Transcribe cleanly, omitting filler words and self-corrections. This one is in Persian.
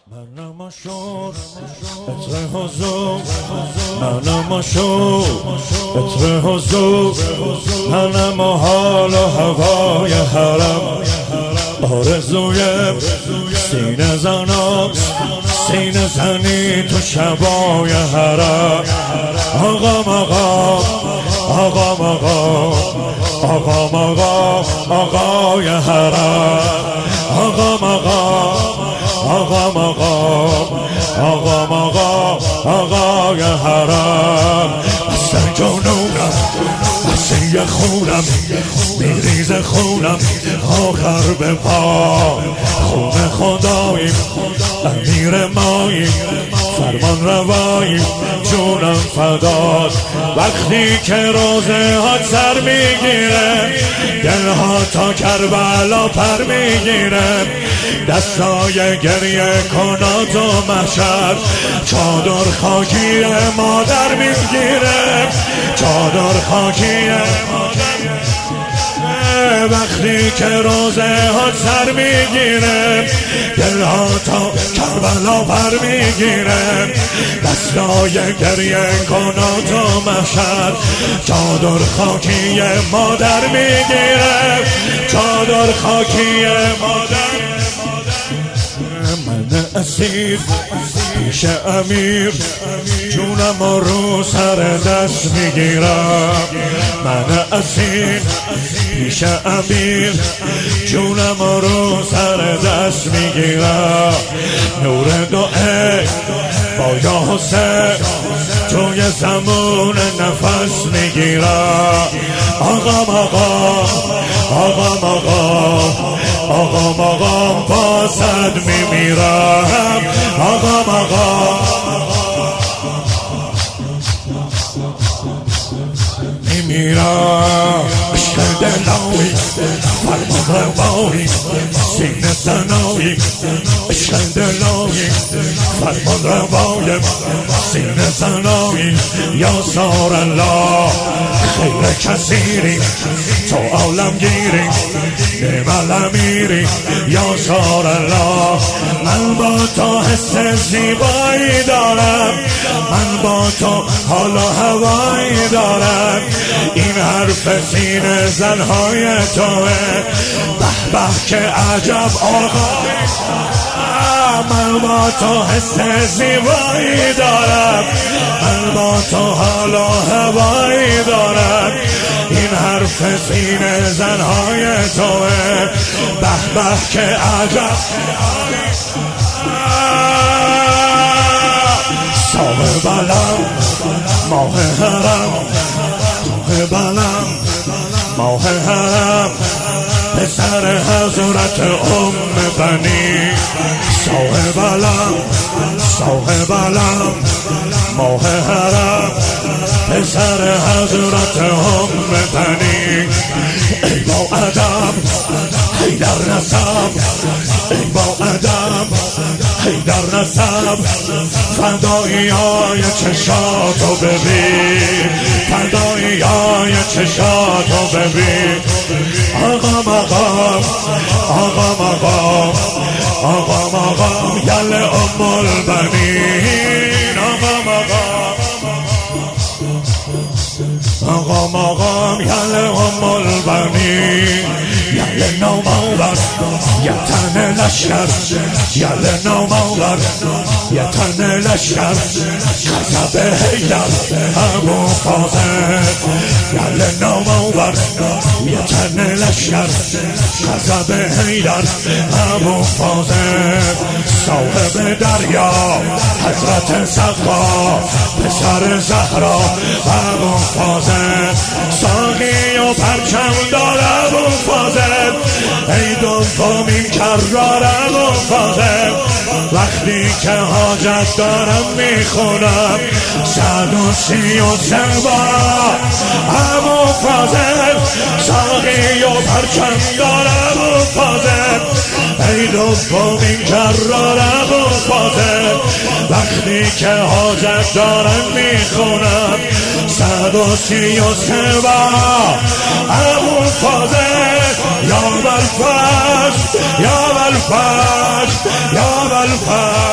منم مشور عطر حضور، منم مشور عطر حضور، منم حال و هوای حرم، آرزویم سینه زناست، سینه زنی تو شبای حرم. آقام آقام آقام آقام آقام آقام آقای حرم، آقام آقام آقام آقام آقام آقام آقای حرم. اصلا جانونم اصلا خونم میریز خونم آخر به پا، خون خداییم امیر ماییم فرمان رواییم جونم فداست. وقتی که روزه ها سر میگیره دلها تا کربلا پر میگیره، دستای گریه کنات و محشر چادر خاکی مادر میگیره، چادر خاکی مادر. وقتی که روزه ها سر میگیره دلها تا کربلا پر میگیره، دستای گریه کنات و محشر چادر خاکی مادر میگیره، چادر خاکی مادر. من اسیر پیش امیر جونم رو سر دست میگیرم، من اسیر پیش امیر جونم رو سر دست میگیرم. نور دعای با یا حسین توی زمان نفس میگیرم. آقام آقام آقام آقام آقام آقام بازد میمیرم، آقام آقام میمیرم. عشق دلایی فرمان روایی سینه زنایی، عشق دلایی فرمان روایی سینه زنایی. یا سار الله خیر کثیری تو عالمگیری نعم الامیری، یا سار الله. من با تو حس زیبایی دارم، من با تو حال و هوایی دارم، این حرف سینه زنهای توه به به که عجب آقای. من با تو حس زیبایی دارم، من با تو حال و هوایی دارم، این حرف سینه زنهای توه به به که عجب. صاحب علم ماه حرم، ماه بلم ماه حرم، پسر حضرت بنی. صاحب علم صاحب علم ماه حرم، پسر حضرت بنی. ای با ادب حیدر نسب، ای با ادب حیدر نسب، فدایی های چشاتو ببین، فدایی های چشاتو ببین. آقام آقام آقام آقام آقام آقام یل البنین، آقام آقام آقام آقام یل البنین. یل نوماور یتن لشکر، یل نوماور یتن لشکر، غضب حیدر ابو فاضل. یل نوماور یتن لشکر، غضب حیدر ابو فاضل. صاحب دریا حضرت سقا، پسر زهرا ابو فاضل. ساقی و پرچم دار ابو فاضل، ای دومین کرار ابو فاضل. وقتی که حاجت دارم میخونم 133 بار ابو فاضل، ساقی و پرچم دار ابو فاضل، ای دومین کرار ابو فاضل. وقتی که حاجت دارم میخونم 133 بار ابو فاضل. یا بالفضل یا بالفضل یا بالفضل